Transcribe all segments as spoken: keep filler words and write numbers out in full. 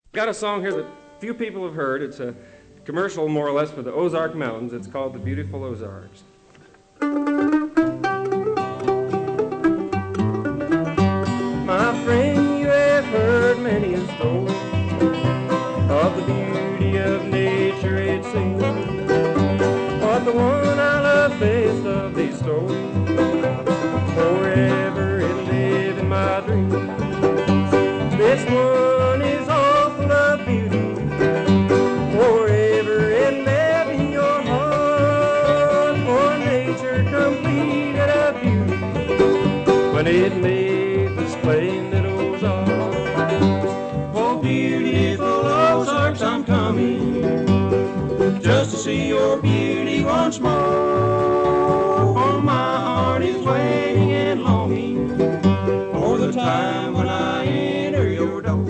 Got a song here that few people have heard. It's a commercial, more or less, for the Ozark Mountains. It's called The Beautiful Ozarks. My friend, you have heard many a story of the beauty of nature, it seems. But the one I love best of these stories, forever it'll live in my dreams. This one is all full of beauty, forever it'll live in your heart. For nature completed a beauty when it made the splendid Ozarks. Oh, beautiful Ozarks, I'm coming just to see your beauty once more. For my heart is waiting and longing for the time when I enter your door.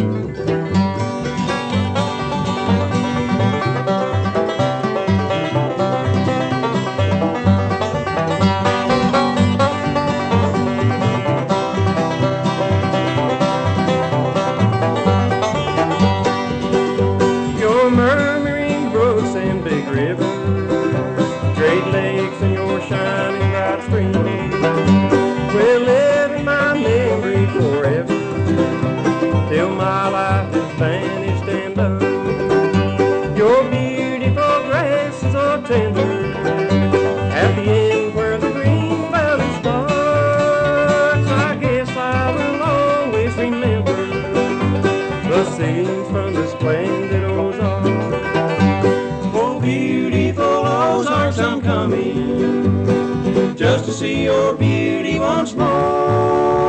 Your murmuring brooks and big rivers, great lakes and your shining bright streams will live in my memory forever, till my life is vanished and done. Your beautiful grasses are tender at the end where the green valley starts. I guess I will always remember the scenes from the splendid Ozarks. Oh, beautiful Ozarks, I'm coming just to see your beauty once more.